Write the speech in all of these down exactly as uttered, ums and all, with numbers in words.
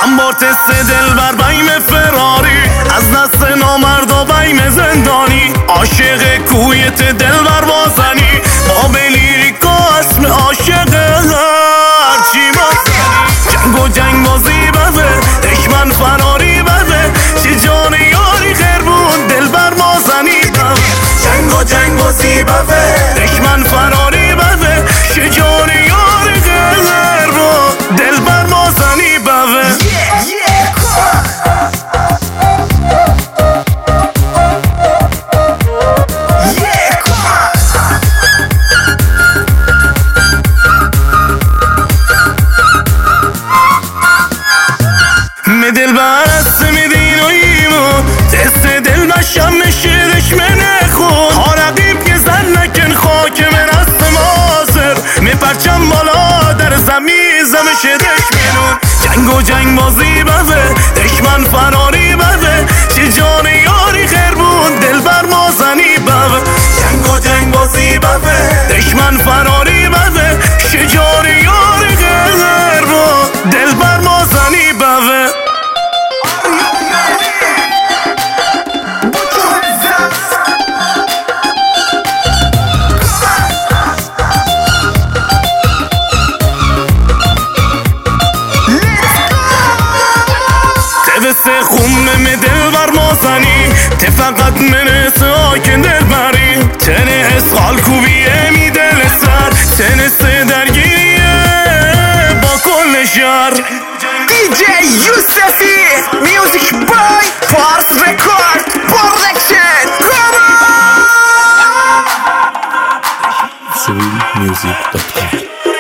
من با تست دل بر بیم فراری، از دست نامرد و بیم زندانی، عاشق کویت دل بر بازنی، با بلیریک و اسم عاشق هرچی بازنی. جنگ و جنگ بازی بده، دشمن فراری بده، چه جان یاری خیر بود دل بر بازنی بده. جنگ و جنگ بازی بده، دشمن فراری بده، چه جان یاری خیر بود دل بر بازنی بده. می دل برست میدین و ایمون دست دل بشم نشیدش من خون ها رقیب که زن نکن خاک من است مازر می پرچم بالا در زمین زمشدش منون. جنگ و جنگ بازی بده، دشمن فراری بده، چه جان یاری خیر بود دل بر مازنی بده. جنگ و جنگ بازی بده، دشمن فراری بده، چه جان یاری خیر بود دل بر مازنی بده. تبسه خونه می دل بر مازنی، ته فقط من ساکن دل بری، تنه اسقال کوبیه می دل سر، تنه سه درگیریه با کل شهر. دی جی یوسفی میوزیک بای پارس رکورد پرودکشن سویل میوزیک دات کام.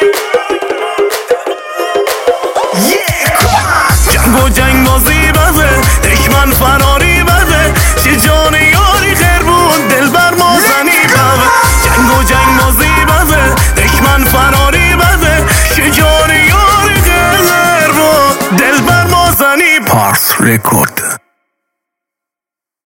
جنگ و جنگ بازی بده، دشمن فراری بده، چه جان یاری خیر بود دل بر مازنی بده. جنگ و جنگ بازی بده، دشمن فراری بده، چه جان یاری خیر بود دل بر مازنی. پارس رکورد.